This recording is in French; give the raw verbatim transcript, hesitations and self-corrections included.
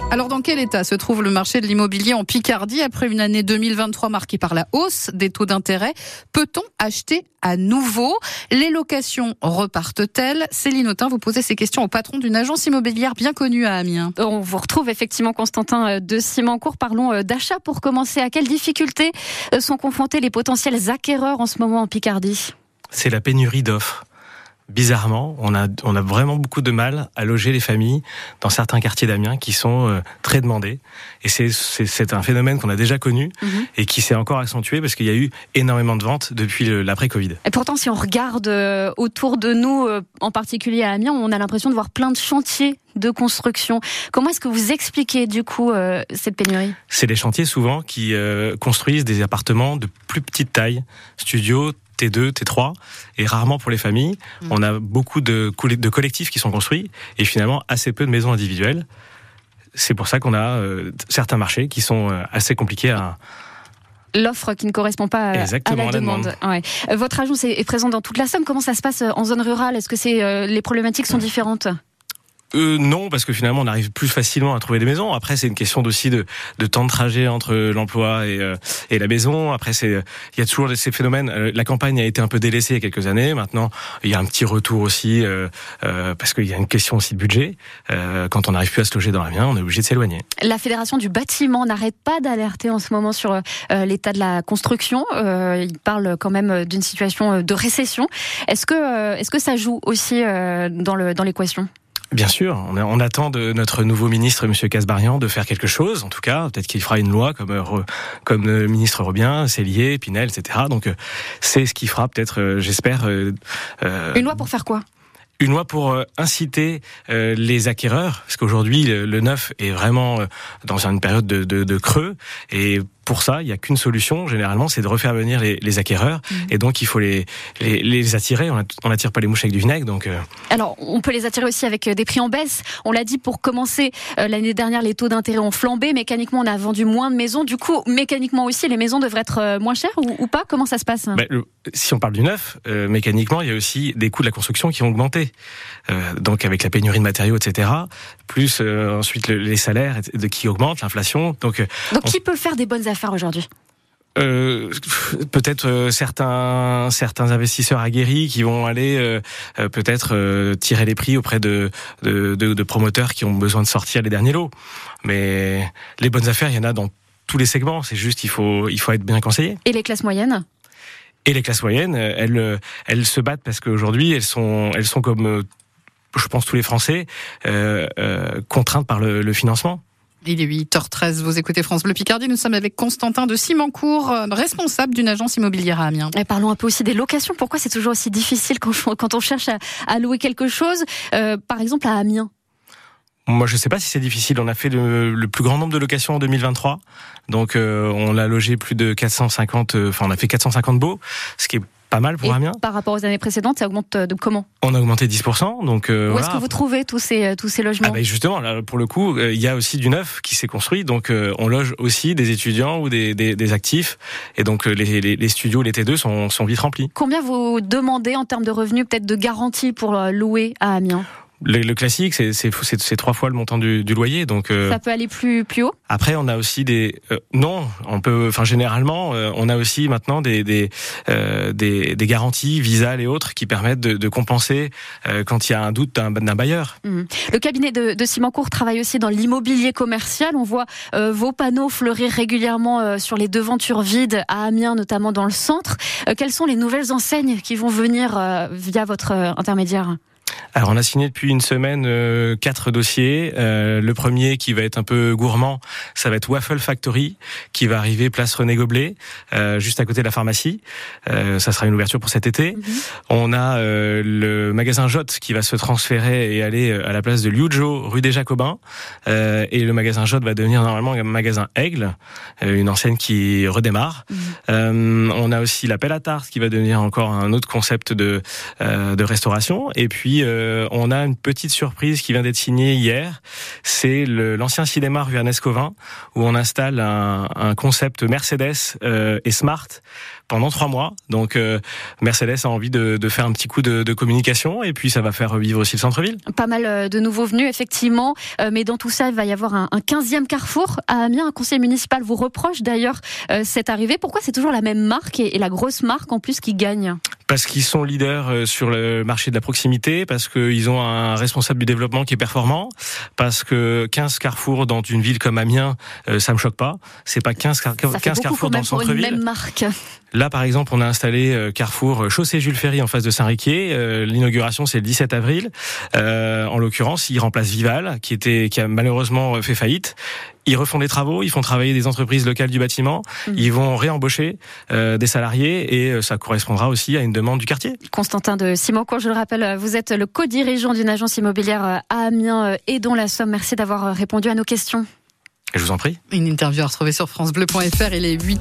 Alors, dans quel état se trouve le marché de l'immobilier en Picardie après une année deux mille vingt-trois marquée par la hausse des taux d'intérêt? Peut-on acheter à nouveau? Les locations repartent-elles? Céline Autain, vous posez ces questions au patron d'une agence immobilière bien connue à Amiens. On vous retrouve effectivement Constantin de Simancourt. Parlons d'achat pour commencer. À quelles difficultés sont confrontés les potentiels acquéreurs en ce moment en Picardie? C'est la pénurie d'offres. Bizarrement, on a, on a vraiment beaucoup de mal à loger les familles dans certains quartiers d'Amiens qui sont euh, très demandés. Et c'est, c'est, c'est un phénomène qu'on a déjà connu mmh. et qui s'est encore accentué parce qu'il y a eu énormément de ventes depuis le, l'après-Covid. Et pourtant, si on regarde euh, autour de nous, euh, en particulier à Amiens, on a l'impression de voir plein de chantiers de construction. Comment est-ce que vous expliquez du coup euh, cette pénurie? C'est des chantiers souvent qui euh, construisent des appartements de plus petite taille, studios, T deux, T trois, et rarement pour les familles. Mmh. On a beaucoup de, de collectifs qui sont construits, et finalement assez peu de maisons individuelles. C'est pour ça qu'on a euh, certains marchés qui sont euh, assez compliqués à... L'offre qui ne correspond pas à, Exactement, à la demande. demande. Ouais. Votre agence est, est présente dans toute la Somme. Comment ça se passe en zone rurale? Est-ce que c'est, euh, les problématiques sont différentes? Euh, non, parce que finalement on arrive plus facilement à trouver des maisons. Après c'est une question aussi de, de temps de trajet entre l'emploi et, euh, et la maison. Après c'est il y a toujours ces phénomènes. La campagne a été un peu délaissée il y a quelques années. Maintenant il y a un petit retour aussi euh, euh, parce qu'il y a une question aussi de budget. Euh, quand on n'arrive plus à se loger dans l'Amiens, on est obligé de s'éloigner. La Fédération du bâtiment n'arrête pas d'alerter en ce moment sur euh, l'état de la construction. Euh, il parle quand même d'une situation de récession. Est-ce que euh, est-ce que ça joue aussi euh, dans le dans l'équation? Bien sûr, on, a, on attend de notre nouveau ministre, Monsieur Kasbarian, de faire quelque chose. En tout cas, peut-être qu'il fera une loi comme euh, comme le ministre Robien, Cellier, Pinel, et cetera. Donc, euh, c'est ce qu'il fera peut-être, euh, j'espère. Euh, euh, une loi pour faire quoi? Une loi pour euh, inciter euh, les acquéreurs, parce qu'aujourd'hui le, le neuf est vraiment euh, dans une période de, de, de creux, et pour ça, il n'y a qu'une solution, généralement, c'est de refaire venir les, les acquéreurs. Mmh. Et donc, il faut les, les, les attirer. On n'attire pas les mouches avec du vinaigre. Donc euh... Alors, on peut les attirer aussi avec des prix en baisse. On l'a dit, pour commencer, euh, l'année dernière, les taux d'intérêt ont flambé. Mécaniquement, on a vendu moins de maisons. Du coup, mécaniquement aussi, les maisons devraient être euh, moins chères ou, ou pas? Comment ça se passe? Ben, le, si on parle du neuf, euh, mécaniquement, il y a aussi des coûts de la construction qui ont augmenté. Euh, donc, avec la pénurie de matériaux, et cetera. Plus euh, ensuite le, les salaires de, qui augmentent, l'inflation. Donc, euh, donc on... qui peut faire des bonnes affaires aujourd'hui? Euh, peut-être euh, certains certains investisseurs aguerris qui vont aller euh, euh, peut-être euh, tirer les prix auprès de, de de de promoteurs qui ont besoin de sortir les derniers lots. Mais les bonnes affaires, il y en a dans tous les segments. C'est juste il faut il faut être bien conseillé. Et les classes moyennes? Et les classes moyennes, elles elles se battent parce qu'aujourd'hui elles sont elles sont comme je pense tous les Français euh, euh, contraintes par le, le financement. Il est huit heures treize, vous écoutez France Bleu Picardie. Nous sommes avec Constantin de Simancourt, responsable d'une agence immobilière à Amiens. Et parlons un peu aussi des locations. Pourquoi c'est toujours aussi difficile quand, quand on cherche à, à louer quelque chose, euh, par exemple à Amiens? Moi, je ne sais pas si c'est difficile. On a fait le, le plus grand nombre de locations en deux mille vingt-trois. Donc, euh, on a logé plus de quatre cent cinquante, euh, enfin, on a fait quatre cent cinquante baux, ce qui est pas mal pour et Amiens. Par rapport aux années précédentes, ça augmente de comment? On a augmenté dix pour cent. Donc, euh, Où voilà. est-ce que vous trouvez tous ces, tous ces logements? Ah ben justement, là, pour le coup, il euh, y a aussi du neuf qui s'est construit. Donc, euh, on loge aussi des étudiants ou des, des, des actifs. Et donc, euh, les, les, les studios, les T deux sont, sont vite remplis. Combien vous demandez en termes de revenus, peut-être de garantie pour louer à Amiens? Le, le classique, c'est, c'est, c'est, c'est trois fois le montant du, du loyer. Donc euh, ça peut aller plus plus haut. Après, on a aussi des euh, non, on peut. Enfin, généralement, euh, on a aussi maintenant des des, euh, des des garanties Visal et autres qui permettent de, de compenser euh, quand il y a un doute d'un, d'un bailleur. Mmh. Le cabinet de, de Simancourt travaille aussi dans l'immobilier commercial. On voit euh, vos panneaux fleurir régulièrement euh, sur les devantures vides à Amiens, notamment dans le centre. Euh, quelles sont les nouvelles enseignes qui vont venir euh, via votre euh, intermédiaire? Alors on a signé depuis une semaine euh, quatre dossiers. Euh, le premier qui va être un peu gourmand, ça va être Waffle Factory qui va arriver place René Goblet, euh, juste à côté de la pharmacie. Euh, ça sera une ouverture pour cet été. Mm-hmm. On a euh, le magasin Jotte qui va se transférer et aller à la place de Liujo, rue des Jacobins. Euh, et le magasin Jotte va devenir normalement un magasin Aigle, euh, une enseigne qui redémarre. Mm-hmm. Euh, on a aussi la Pelle à Tarte qui va devenir encore un autre concept de, euh, de restauration. Et puis euh, euh, on a une petite surprise qui vient d'être signée hier. C'est le, l'ancien cinéma rue Ernest-Covin, où on installe un, un concept Mercedes euh, et Smart pendant trois mois. Donc euh, Mercedes a envie de, de faire un petit coup de, de communication, et puis ça va faire revivre aussi le centre-ville. Pas mal de nouveaux venus, effectivement. Euh, mais dans tout ça, il va y avoir un, un quinzième carrefour à Amiens. Un conseil municipal vous reproche d'ailleurs euh, cette arrivée. Pourquoi c'est toujours la même marque et, et la grosse marque en plus qui gagne ? Parce qu'ils sont leaders sur le marché de la proximité, parce qu'ils ont un responsable du développement qui est performant, parce que quinze carrefours dans une ville comme Amiens, ça me choque pas. C'est pas quinze, quinze carrefours dans le centre-ville. Même marque. Là, par exemple, on a installé Carrefour Chaussée Jules Ferry en face de Saint-Riquier. L'inauguration, c'est le dix-sept avril. Euh, en l'occurrence, il remplace Vival, qui était, qui a malheureusement fait faillite. Ils refont des travaux, ils font travailler des entreprises locales du bâtiment, mmh. ils vont réembaucher euh, des salariés, et ça correspondra aussi à une demande du quartier. Constantin de Simancourt, je le rappelle, vous êtes le co-dirigeant d'une agence immobilière à Amiens et dont la Somme. Merci d'avoir répondu à nos questions. Et je vous en prie. Une interview à retrouver sur francebleu point fr. Il est huit